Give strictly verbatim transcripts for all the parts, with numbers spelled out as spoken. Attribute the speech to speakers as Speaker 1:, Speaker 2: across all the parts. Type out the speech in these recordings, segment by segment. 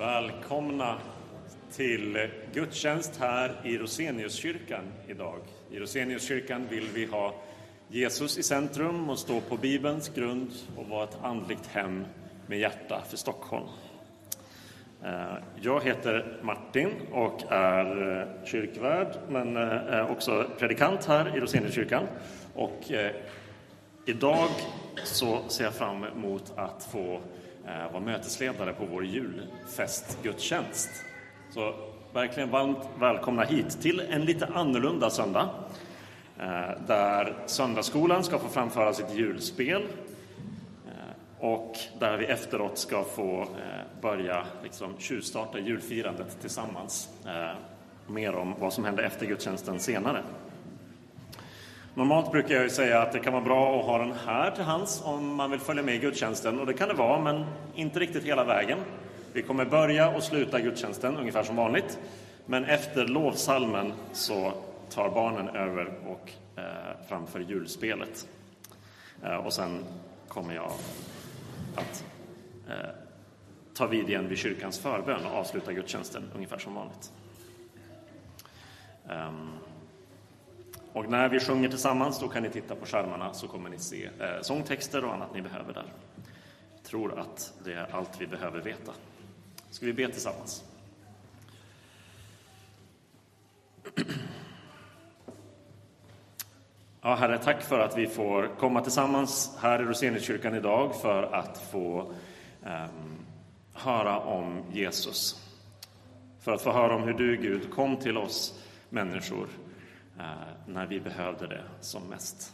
Speaker 1: Välkomna till gudstjänst här i Roseniuskyrkan idag. I Roseniuskyrkan vill vi ha Jesus i centrum och stå på Bibelns grund och vara ett andligt hem med hjärta för Stockholm. Jag heter Martin och är kyrkvärd men är också predikant här i Roseniuskyrkan. Och idag så ser jag fram emot att få vara mötesledare på vår julfestgudstjänst. Så verkligen varmt välkomna hit till en lite annorlunda söndag. Där söndagsskolan ska få framföra sitt julspel. Och där vi efteråt ska få börja liksom tjuvstarta julfirandet tillsammans. Mer om vad som händer efter gudstjänsten senare. Normalt brukar jag ju säga att det kan vara bra att ha den här till hands om man vill följa med i gudstjänsten. Och det kan det vara, men inte riktigt hela vägen. Vi kommer börja och sluta gudstjänsten ungefär som vanligt. Men efter lovsalmen så tar barnen över och eh, framför julspelet. Eh, och sen kommer jag att eh, ta vid igen vid kyrkans förbön och avsluta gudstjänsten ungefär som vanligt. Um, Och när vi sjunger tillsammans då kan ni titta på skärmarna så kommer ni se eh, sångtexter och annat ni behöver där. Jag tror att det är allt vi behöver veta. Ska vi be tillsammans? Ja, Herre, tack för att vi får komma tillsammans här i Roseniuskyrkan idag för att få eh, höra om Jesus. För att få höra om hur du, Gud, kom till oss människor när vi behövde det som mest.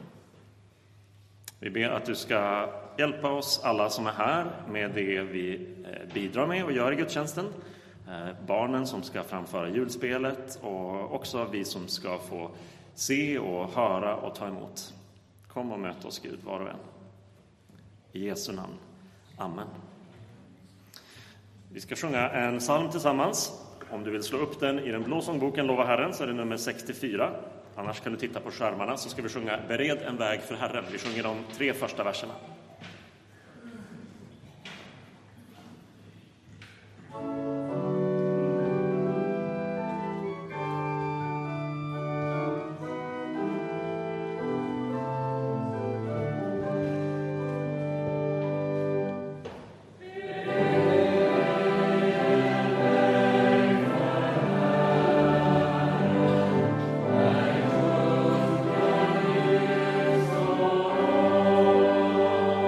Speaker 1: Vi ber att du ska hjälpa oss alla som är här med det vi bidrar med och gör i gudstjänsten. Barnen som ska framföra julspelet och också vi som ska få se och höra och ta emot. Kom och möt oss, Gud, var och en. I Jesu namn. Amen. Vi ska sjunga en psalm tillsammans. Om du vill slå upp den i den blå sångboken Lova Herren så är det nummer sextiofyra. Annars kan du titta på skärmarna så ska vi sjunga Bered en väg för Herren. Vi sjunger de tre första verserna.
Speaker 2: Oh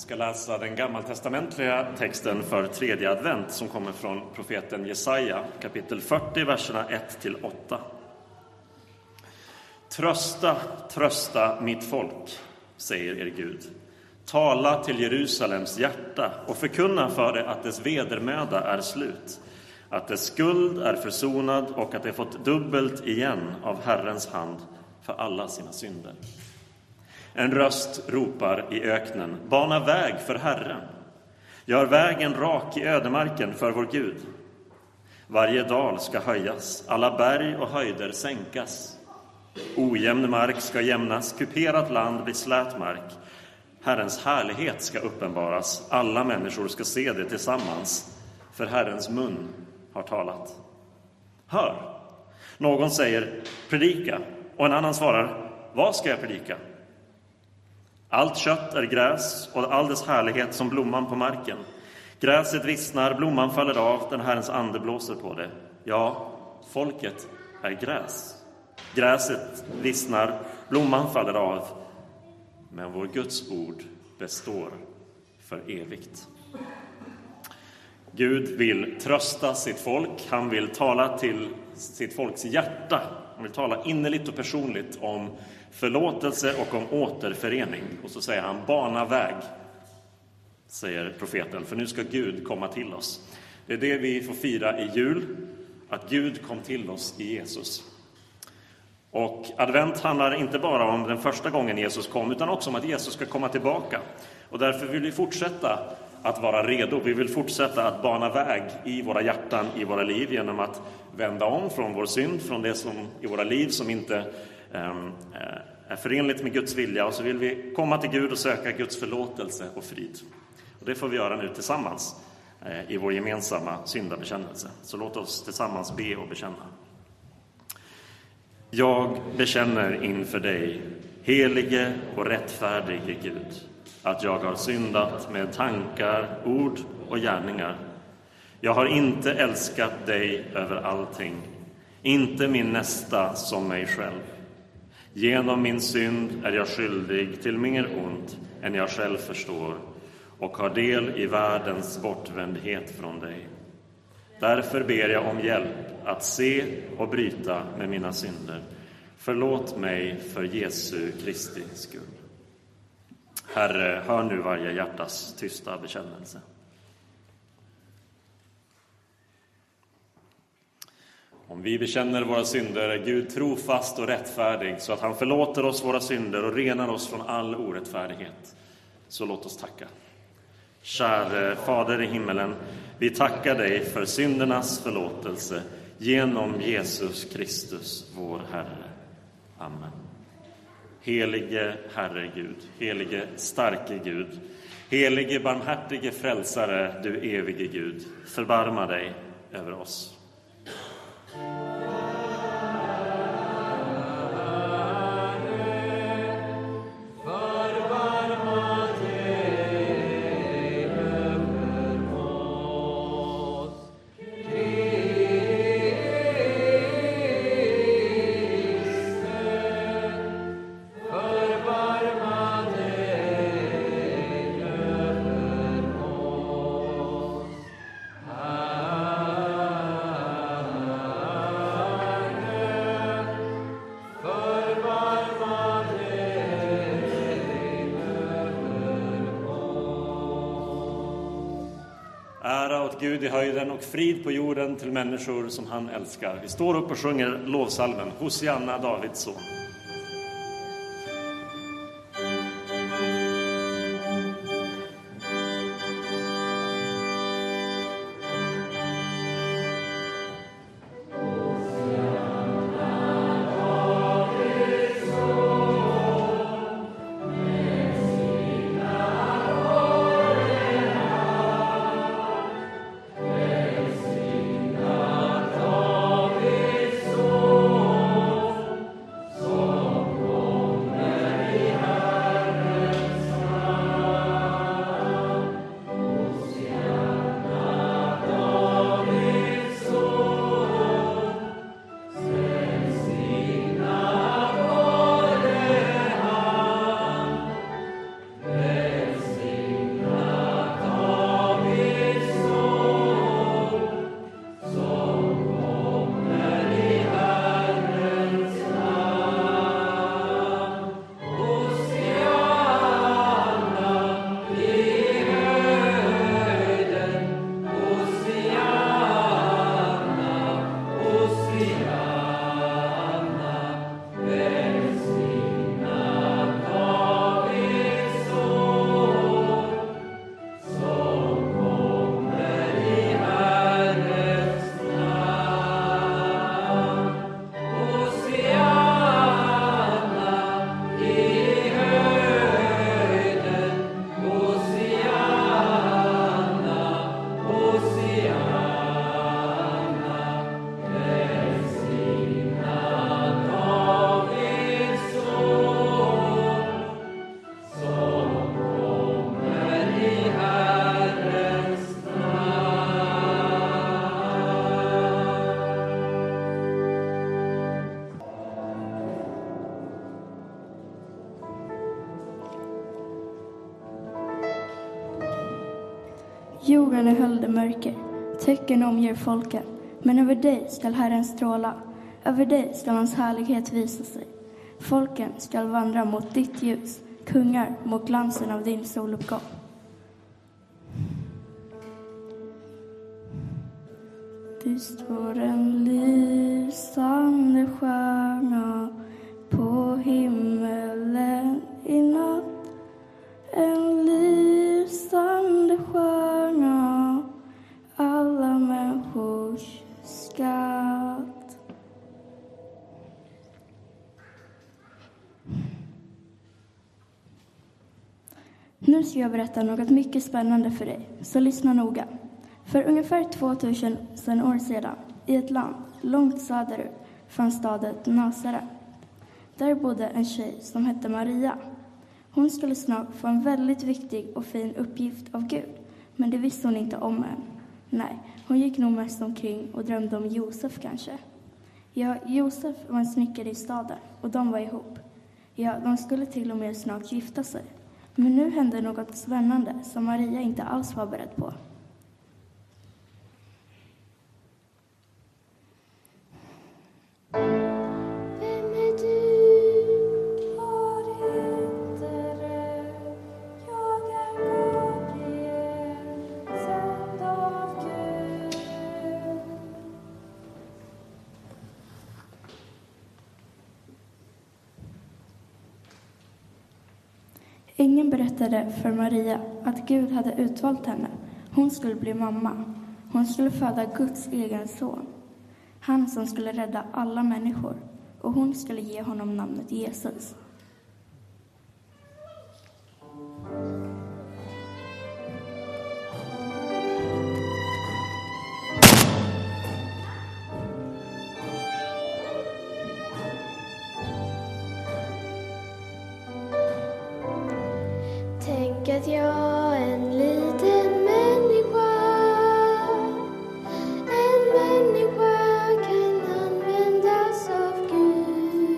Speaker 1: ska läsa den gammaltestamentliga texten för tredje advent som kommer från profeten Jesaja, kapitel fyrtio, verserna ett till åtta. Trösta, trösta mitt folk, säger er Gud. Tala till Jerusalems hjärta och förkunna för det att dess vedermöda är slut, att dess skuld är försonad och att det fått dubbelt igen av Herrens hand för alla sina synder. En röst ropar i öknen, bana väg för Herren. Gör vägen rak i ödemarken för vår Gud. Varje dal ska höjas, alla berg och höjder sänkas. Ojämn mark ska jämnas, kuperat land blir slät mark. Herrens härlighet ska uppenbaras, alla människor ska se det tillsammans, för Herrens mun har talat. Hör! Någon säger, predika, och en annan svarar, vad ska jag predika? Allt kött är gräs och all dess härlighet som blomman på marken. Gräset vissnar, blomman faller av, den Herrens ande blåser på det. Ja, folket är gräs. Gräset vissnar, blomman faller av, men vår Guds ord består för evigt. Gud vill trösta sitt folk, han vill tala till sitt folks hjärta. Han vill tala innerligt och personligt om förlåtelse och om återförening. Och så säger han, bana väg, säger profeten, för nu ska Gud komma till oss. Det är det vi får fira i jul, att Gud kom till oss i Jesus. Och advent handlar inte bara om den första gången Jesus kom, utan också om att Jesus ska komma tillbaka. Och därför vill vi fortsätta att vara redo. Vi vill fortsätta att bana väg i våra hjärtan, i våra liv, genom att vända om från vår synd, från det som i våra liv som inte um, är förenligt med Guds vilja. Och så vill vi komma till Gud och söka Guds förlåtelse och frid. Och det får vi göra nu tillsammans uh, i vår gemensamma syndabekännelse. Så låt oss tillsammans be och bekänna. Jag bekänner inför dig, helige och rättfärdige Gud, att jag har syndat med tankar, ord och gärningar. Jag har inte älskat dig över allting, inte min nästa som mig själv. Genom min synd är jag skyldig till mer ont än jag själv förstår och har del i världens bortvändhet från dig. Därför ber jag om hjälp att se och bryta med mina synder. Förlåt mig för Jesu Kristi skull. Herre, hör nu varje hjärtas tysta bekännelse. Om vi bekänner våra synder är Gud trofast och rättfärdig så att han förlåter oss våra synder och renar oss från all orättfärdighet. Så låt oss tacka. Käre Fader i himmelen, vi tackar dig för syndernas förlåtelse genom Jesus Kristus, vår Herre. Amen. Helige Herre Gud, helige starke Gud, helige barmhärtige frälsare, du evige Gud, förbarma dig över oss. Gud i höjden och frid på jorden till människor som han älskar. Vi står upp och sjunger lovsalmen Hosianna, Davids son.
Speaker 2: So jorden är höljd mörker, tecken omger folken, men över dig skall Herren stråla, över dig skall hans härlighet visa sig. Folken skall vandra mot ditt ljus, kungar mot glansen av din soluppgång. Du står en lysande stjärna på himmelen i natt. En lysande stjärna, alla människors skatt. Nu ska jag berätta något mycket spännande för dig, så lyssna noga. För ungefär tvåtusen år sedan, i ett land långt söderut, fanns staden Nasaret. Där bodde en tjej som hette Maria. Hon skulle snart få en väldigt viktig och fin uppgift av Gud, men det visste hon inte om än. Nej, hon gick nog mest omkring och drömde om Josef kanske. Ja, Josef var en snickare i staden och de var ihop. Ja, de skulle till och med snart gifta sig. Men nu hände något spännande som Maria inte alls var beredd på. Ingen berättade för Maria att Gud hade utvalt henne. Hon skulle bli mamma. Hon skulle föda Guds egen son. Han som skulle rädda alla människor. Och hon skulle ge honom namnet Jesus.
Speaker 3: Att jag en liten människa, en människa kan användas av Gud.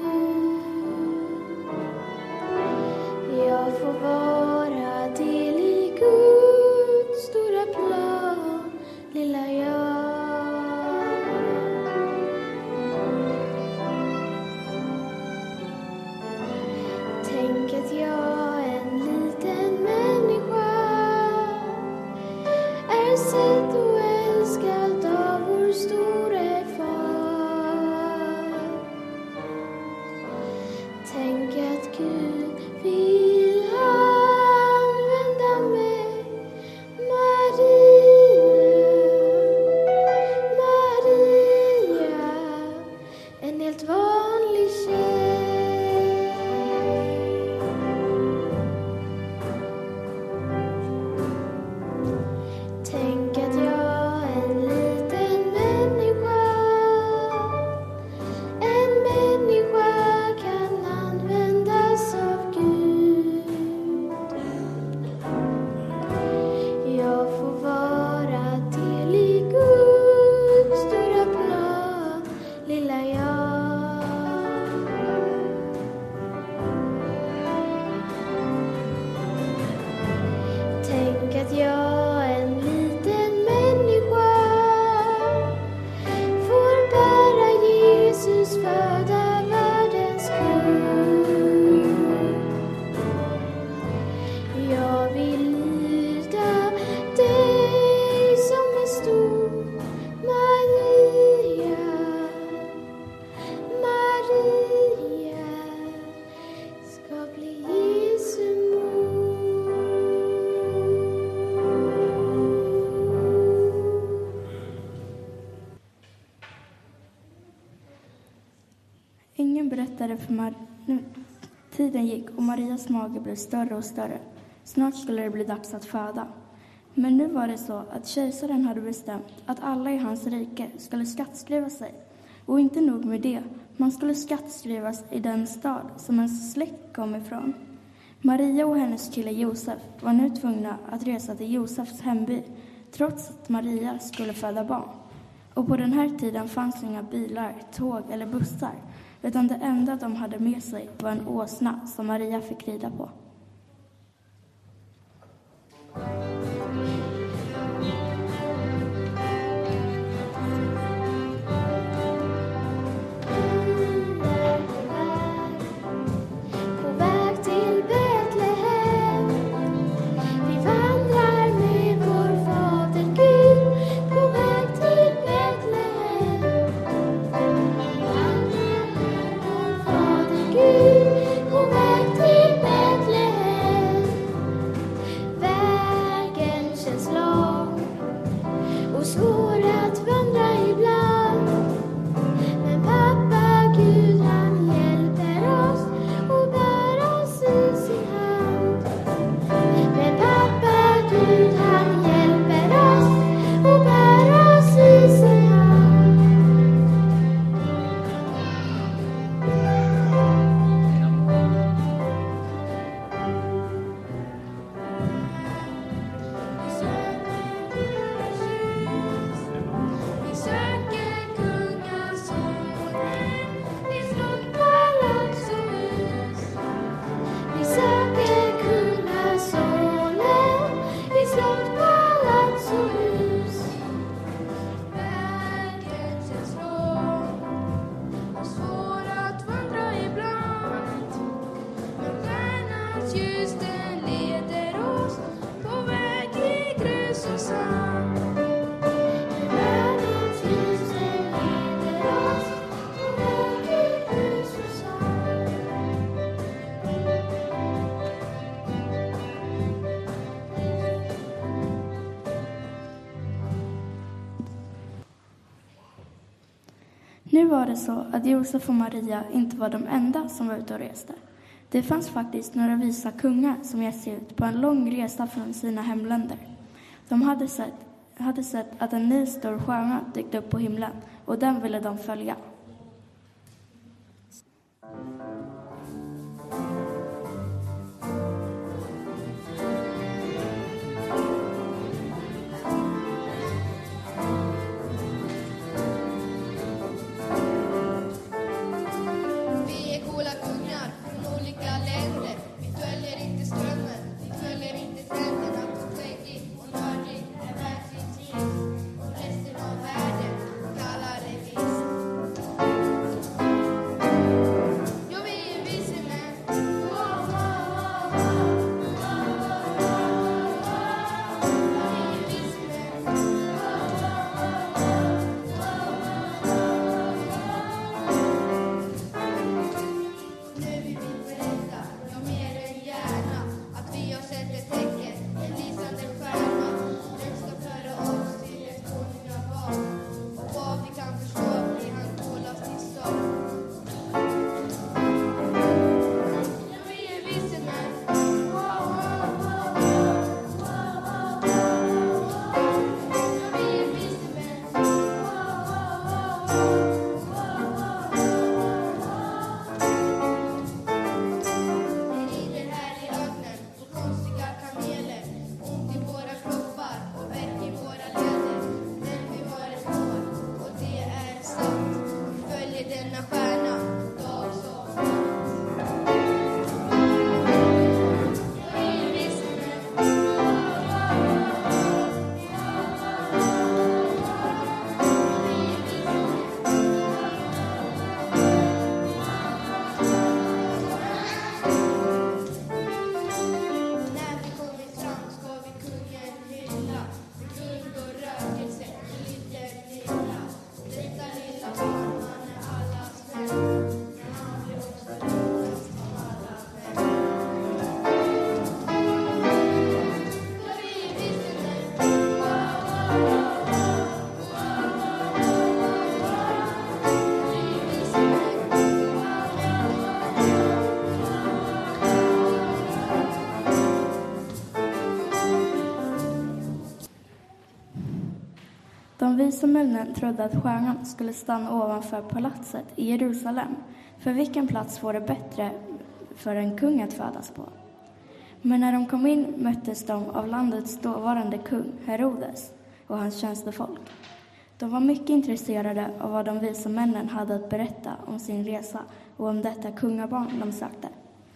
Speaker 3: Jag får vara del i Guds stora plan, lilla jag. Tänk att jag en liten människa är sedd och älskad av vår store far. Tänk att Gud vill använda mig, Maria, Maria, en helt vanlig tjej. Tänk att jag en liten människa, en människa kan användas av Gud. Jag får vara del i Guds stora plan, lilla jag. Tänk att jag en liten människa får bära Jesus, föda världens kung. Jag vill lyda dig som är stor, Maria, Maria ska bli Jesu mor.
Speaker 2: Ingen berättade för Maria. Tiden gick och Marias mage blev större och större. Snart skulle det bli dags att föda. Men nu var det så att kejsaren hade bestämt att alla i hans rike skulle skattskriva sig. Och inte nog med det, man skulle skattskrivas i den stad som ens släkt kom ifrån. Maria och hennes kille Josef var nu tvungna att resa till Josefs hemby, trots att Maria skulle föda barn. Och på den här tiden fanns inga bilar, tåg eller bussar, utan det enda de hade med sig var en åsna som Maria fick rida på.
Speaker 3: ljus den leder oss på väg i grus och sand. Världens ljus den leder oss på väg i grus och sand.
Speaker 2: Nu var det så att Josef och Maria inte var de enda som var ute och reste. Det fanns faktiskt några visa kungar som gett sig ut på en lång resa från sina hemländer. De hade sett, hade sett att en ny stor stjärna dykt upp på himlen och den ville de följa. De visa männen trodde att stjärnan skulle stanna ovanför palatset i Jerusalem. För vilken plats vore bättre för en kung att födas på? Men när de kom in möttes de av landets dåvarande kung Herodes och hans tjänstefolk. De var mycket intresserade av vad de visa männen hade att berätta om sin resa och om detta kungabarn de sökte.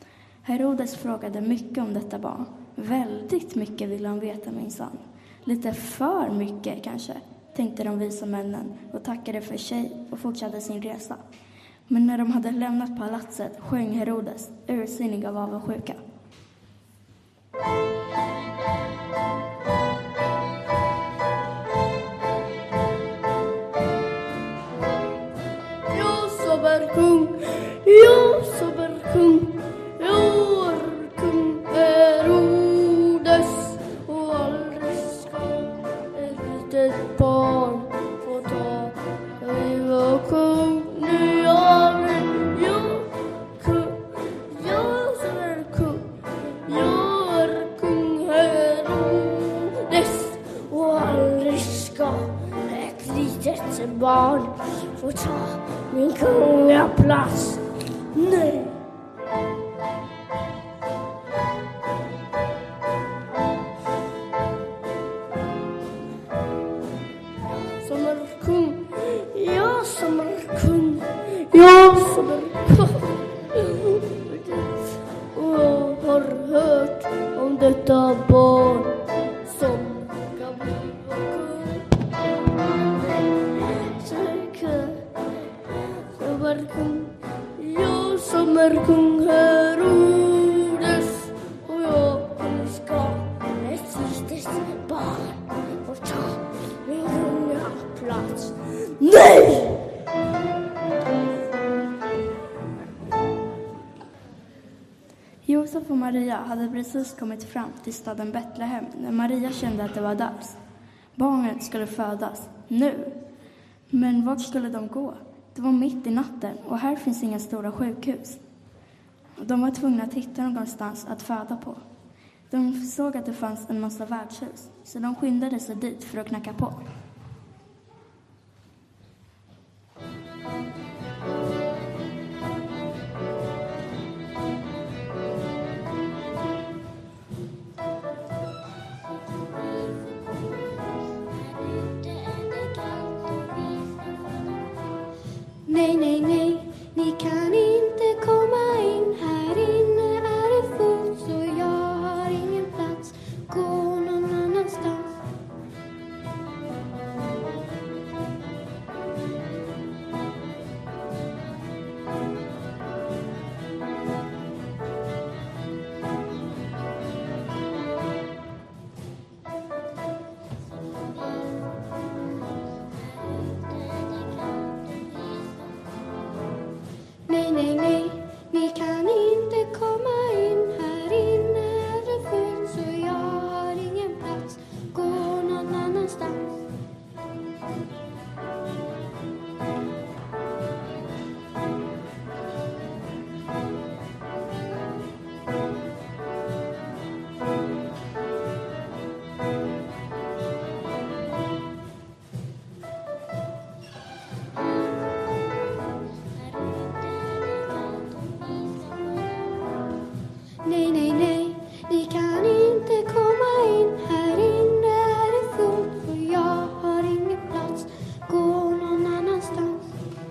Speaker 2: Herodes frågade mycket om detta barn. Väldigt mycket ville han veta, minsann. Lite för mycket kanske, tänkte de visa männen och tackade för sig och fortsatte sin resa. Men när de hade lämnat palatset sjöng Herodes ursinnig av avundsjuka.
Speaker 4: Jag som är kung, jag som är kung, jag är kung Herodes, och aldrig ska ett litet barn få ta. Jag var kung, nu jag är jag kung, jag som är kung, jag är kung Herodes, och aldrig ska ett litet barn få ta min kungaplats. Nej. Som är kung, jag som är kung, jag som är kung. Och jag har hört om detta barn som kan bli kung. Som är kung, jag som är kung Herodes,
Speaker 2: Josef och Maria hade precis kommit fram till staden Betlehem när Maria kände att det var dags. Barnet skulle födas, nu. Men vart skulle de gå? Det var mitt i natten och här finns inga stora sjukhus. De var tvungna att hitta någonstans att föda på. De såg att det fanns en massa värdshus, så de skyndade sig dit för att knacka på.
Speaker 3: Nej, nej, nej, ni kan inte komma in. Här inne är det fullt, så jag har ingen plats. Gå någon annanstans. Nej, nej, nej, ni kan inte komma in. Här inne är det fullt, så jag har ingen plats. Gå någon annanstans. Nej, nej, nej, ni kan inte komma in. Här inne är det fullt, för jag har ingen plats. Gå någon annanstans.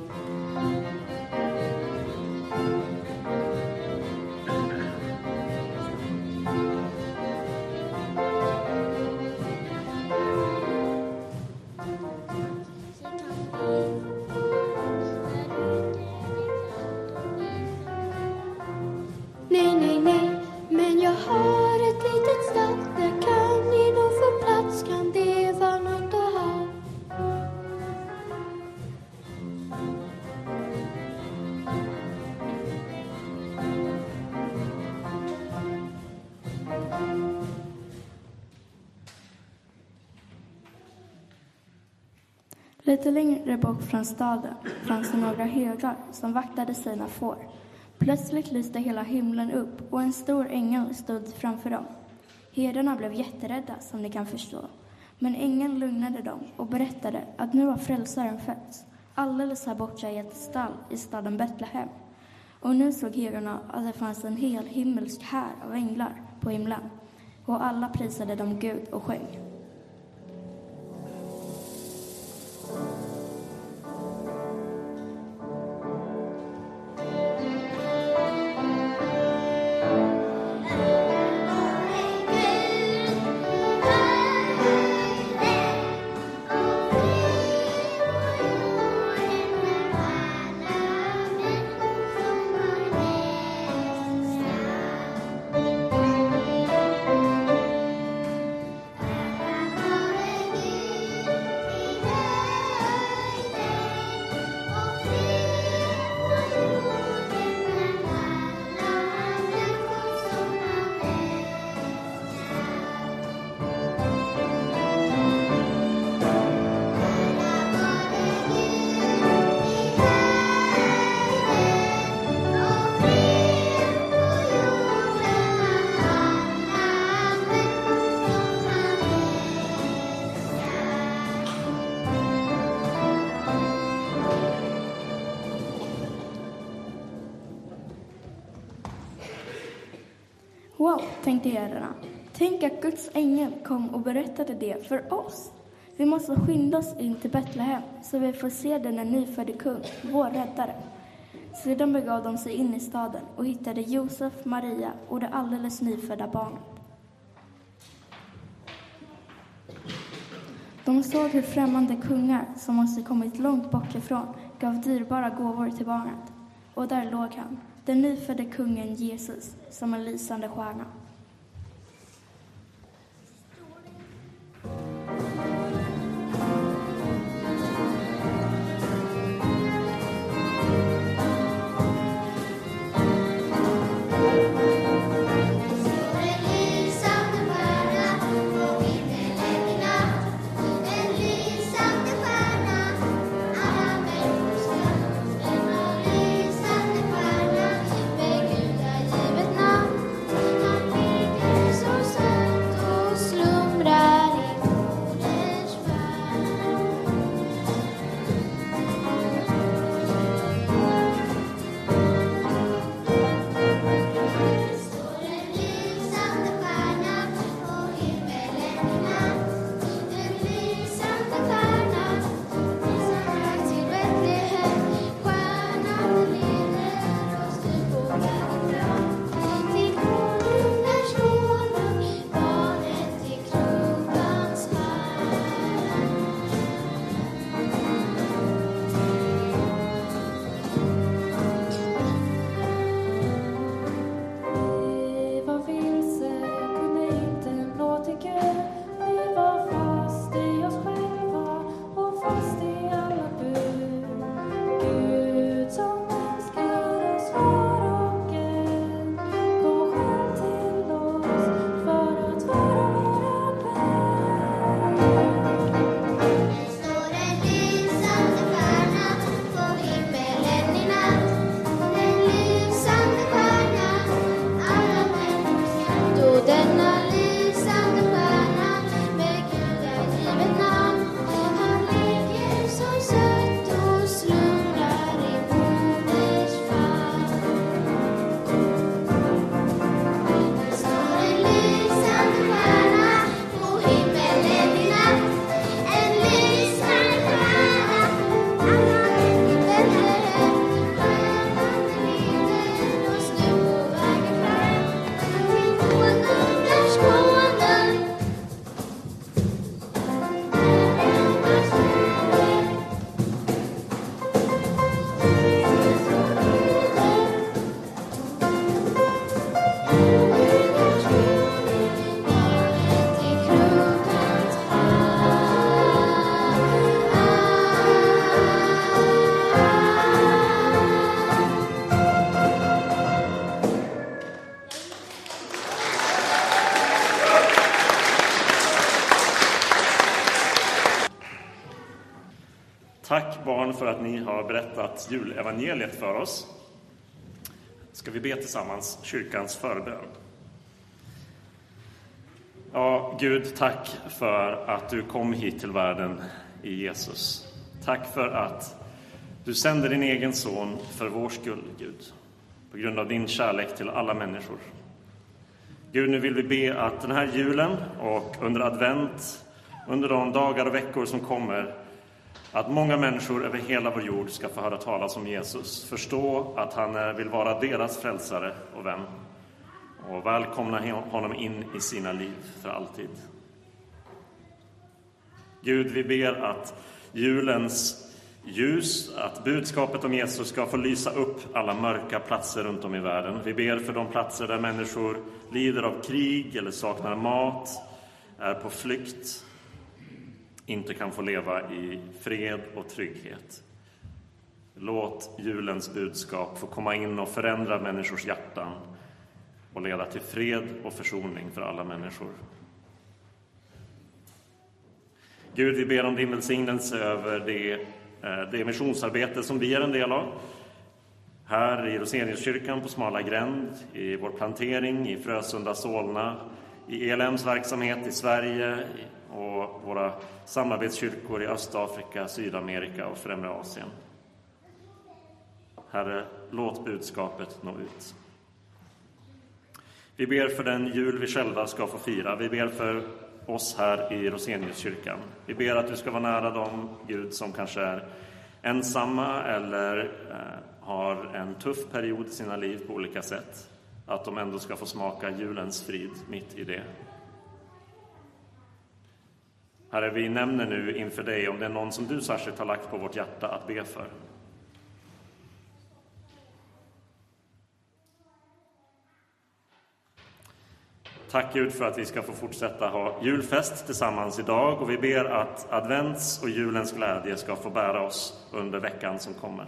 Speaker 3: Nej, nej, nej, men jag har ett litet stall. Där kan ni nog få plats. Kan det vara något att ha?
Speaker 2: Lite längre bort från staden fanns det några högar som vaktade sina får. Plötsligt lyste hela himlen upp och en stor ängel stod framför dem. Herdarna blev jätterädda, som ni kan förstå. Men ängeln lugnade dem och berättade att nu har frälsaren fötts, alldeles här borta i ett stall i staden Betlehem. Och nu såg herdarna att det fanns en hel himmelsk här av änglar på himlen. Och alla prisade dem Gud och sjöng. Wow, tänkte herdarna. Tänk att Guds ängel kom och berättade det för oss. Vi måste skynda oss in till Betlehem så vi får se den nyfödde kung, vår räddare. Sedan begav de sig in i staden och hittade Josef, Maria och det alldeles nyfödda barnet. De såg hur främmande kungar som måste kommit långt bort ifrån gav dyrbara gåvor till barnet. Och där låg han, den nyfödde kungen Jesus, som en lysande stjärna.
Speaker 1: barn för att ni har berättat julevangeliet för oss. Ska vi be tillsammans kyrkans förbön. Ja, Gud, tack för att du kom hit till världen i Jesus. Tack för att du sänder din egen son för vår skull, Gud. På grund av din kärlek till alla människor. Gud, nu vill vi be att den här julen och under advent, under de dagar och veckor som kommer, att många människor över hela vår jord ska få höra talas om Jesus. Förstå att han vill vara deras frälsare och vän. Och välkomna honom in i sina liv för alltid. Gud, vi ber att julens ljus, att budskapet om Jesus ska få lysa upp alla mörka platser runt om i världen. Vi ber för de platser där människor lider av krig eller saknar mat, är på flykt, inte kan få leva i fred och trygghet. Låt julens budskap få komma in och förändra människors hjärtan och leda till fred och försoning för alla människor. Gud, vi ber om din välsignelse över det, det missionsarbete som vi är en del av. Här i Roseniuskyrkan på Smala Gränd, i vår plantering, i Frösunda, Solna, i E L M:s verksamhet i Sverige och våra samarbetskyrkor i Östafrika, Sydamerika och Främre Asien. Herre, låt budskapet nå ut. Vi ber för den jul vi själva ska få fira. Vi ber för oss här i Roseniuskyrkan. Vi ber att du ska vara nära dem, Gud, som kanske är ensamma eller eh, har en tuff period i sina liv på olika sätt. Att de ändå ska få smaka julens frid mitt i det. Herre, vi nämner nu inför dig om det är någon som du särskilt har lagt på vårt hjärta att be för. Tack Gud för att vi ska få fortsätta ha julfest tillsammans idag, och vi ber att advents och julens glädje ska få bära oss under veckan som kommer.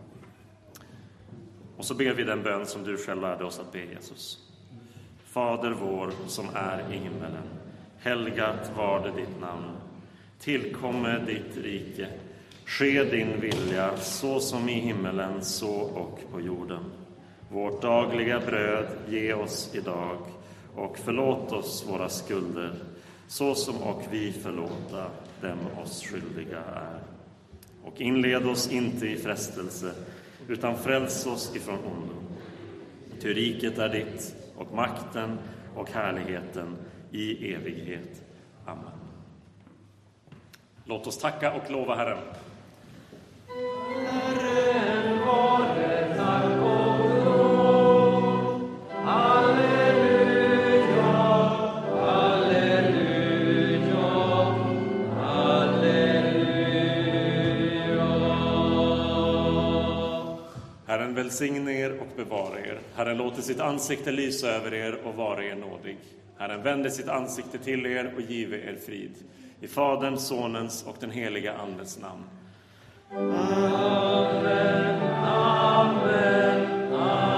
Speaker 1: Och så ber vi den bön som du själv lärde oss att be, Jesus. Fader vår som är i himmelen, helgat var det ditt namn. Tillkommer ditt rike, ske din vilja så som i himmelen så och på jorden. Vårt dagliga bröd ge oss idag. Och förlåt oss våra skulder, så som och vi förlåta dem oss skyldiga är. Och inled oss inte i frestelse, utan fräls oss ifrån ondo. Ty riket är ditt, och makten och härligheten i evighet. Amen. Låt oss tacka och lova Herren. Herren vare tack och lov. Halleluja. Herren välsigne er och bevara er. Herren låter sitt ansikte lysa över er och vara er nådig. Herren vänder sitt ansikte till er och give er frid. I Faderns, Sonens och den heliga Andens namn. Amen, amen,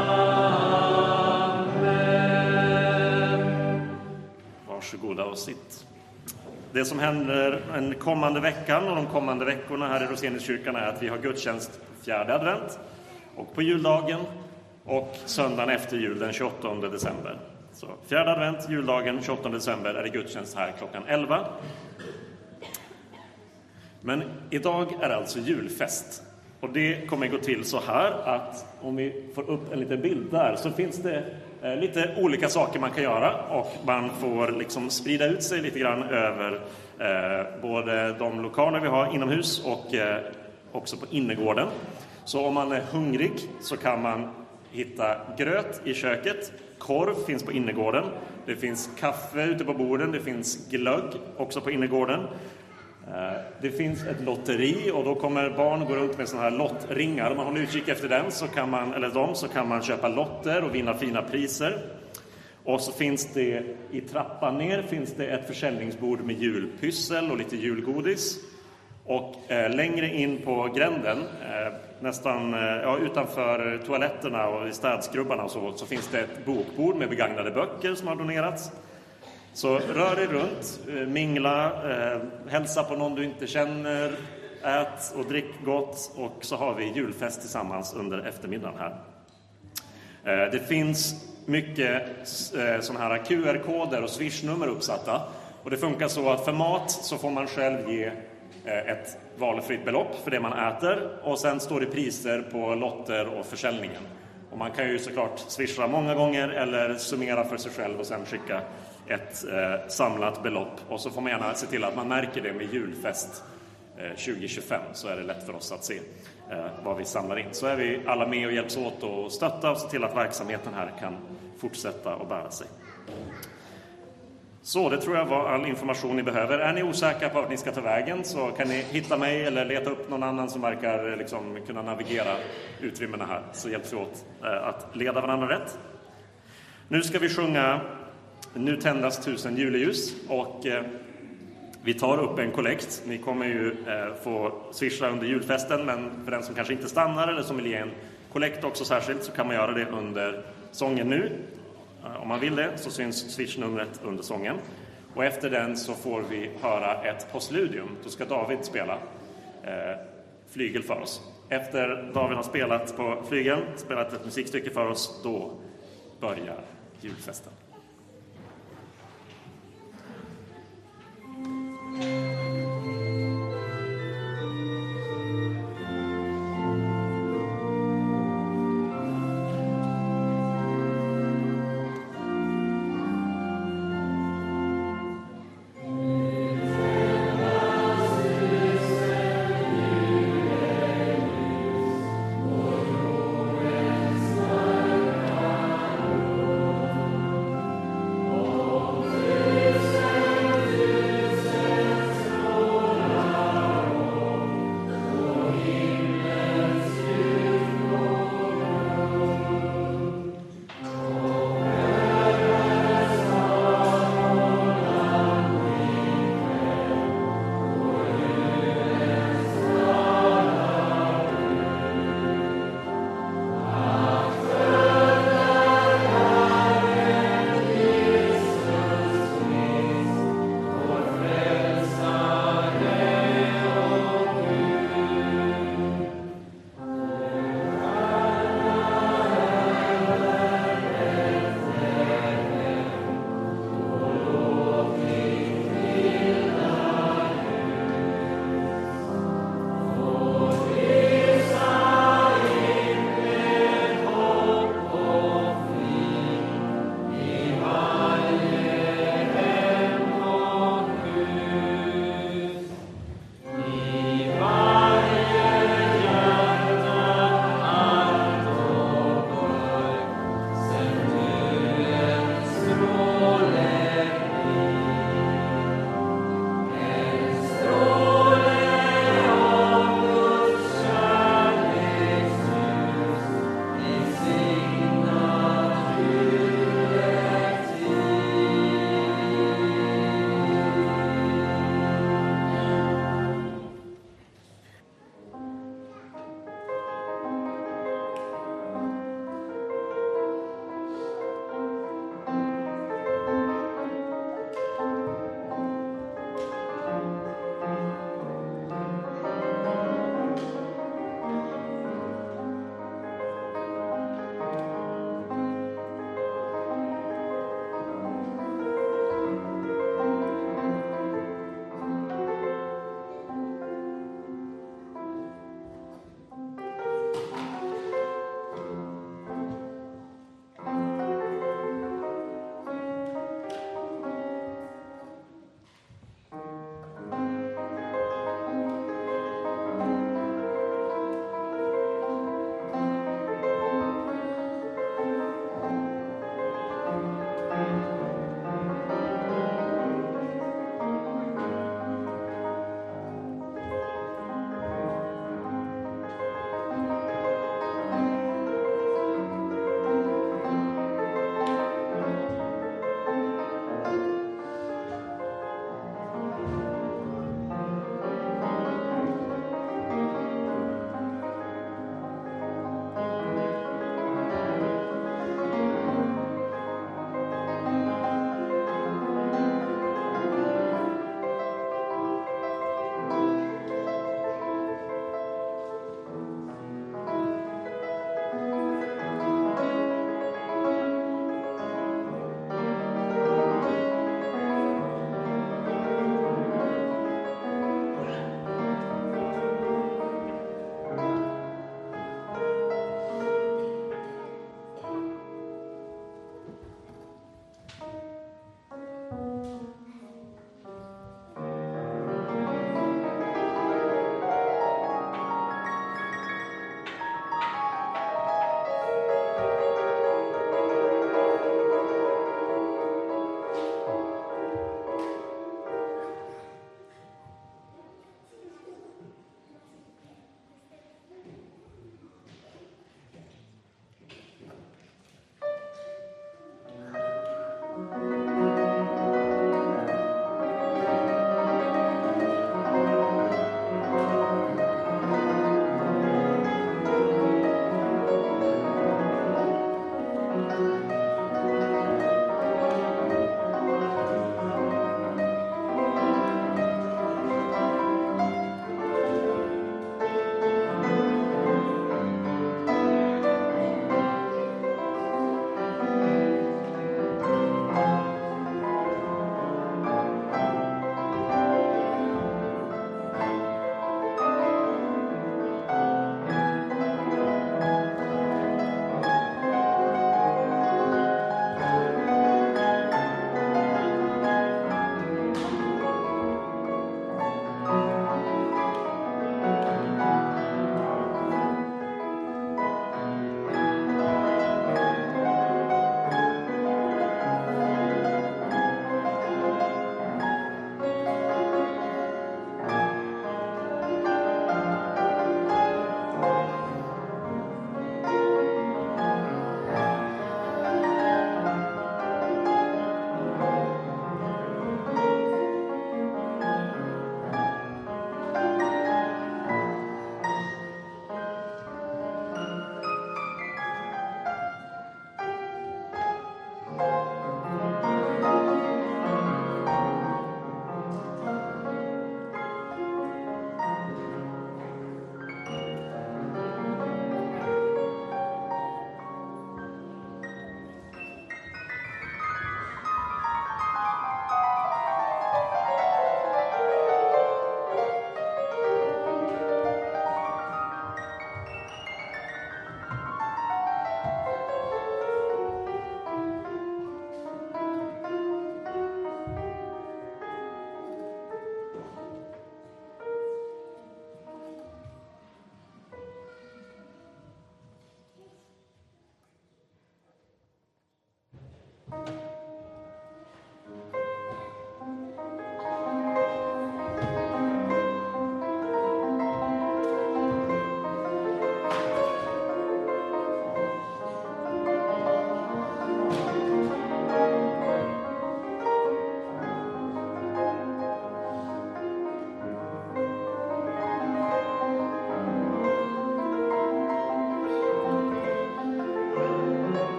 Speaker 1: amen. Varsågoda och sitt. Det som händer den kommande veckan och de kommande veckorna här i Roseniuskyrkan är att vi har gudstjänst fjärde advent. Och på juldagen och söndagen efter jul den tjugoåttonde december. Så fjärde advent, juldagen tjugoåttonde december är det gudstjänst här klockan elva. Men idag är det alltså julfest. Och det kommer gå till så här att om vi får upp en liten bild där så finns det eh, lite olika saker man kan göra. Och man får liksom sprida ut sig lite grann över eh, både de lokaler vi har inomhus och eh, också på innergården. Så om man är hungrig så kan man hitta gröt i köket. Korv finns på innergården. Det finns kaffe ute på borden. Det finns glögg också på innergården. Det finns ett lotteri och då kommer barn gå runt med såna här lottringar. Om man håller utkik efter den så kan man, eller dem, så kan man köpa lotter och vinna fina priser. Och så finns det i trappan ner finns det ett försäljningsbord med julpyssel och lite julgodis. Och eh, längre in på gränden, eh, nästan eh, ja, utanför toaletterna och i städskrubbarna och så, så finns det ett bokbord med begagnade böcker som har donerats. Så rör dig runt, eh, mingla, eh, hälsa på någon du inte känner, ät och drick gott och så har vi julfest tillsammans under eftermiddagen här. Det finns mycket sådana här Q R-koder och swishnummer uppsatta. Och det funkar så att för mat så får man själv ge ett valfritt belopp för det man äter. Och sen står det priser på lotter och försäljningen. Och man kan ju såklart swisha många gånger eller summera för sig själv och sen skicka ett eh, samlat belopp. Och så får man gärna se till att man märker det med julfest eh, tjugo tjugofem, så är det lätt för oss att se eh, vad vi samlar in. Så är vi alla med och hjälps åt och stötta och se till att verksamheten här kan fortsätta och bära sig. Så det tror jag var all information ni behöver. Är ni osäkra på att ni ska ta vägen så kan ni hitta mig eller leta upp någon annan som verkar liksom kunna navigera utrymmena här. Så hjälps vi åt eh, att leda varandra rätt. Nu ska vi sjunga Nu tändas tusen juleljus och eh, vi tar upp en kollekt. Ni kommer ju eh, få swisha under julfesten, men för den som kanske inte stannar eller som vill ge en kollekt också särskilt så kan man göra det under sången nu. Eh, om man vill det så syns swishnumret under sången. Och efter den så får vi höra ett postludium. Då ska David spela eh, flygel för oss. Efter David har spelat på flygeln, spelat ett musikstycke för oss, då börjar julfesten.
Speaker 3: Thank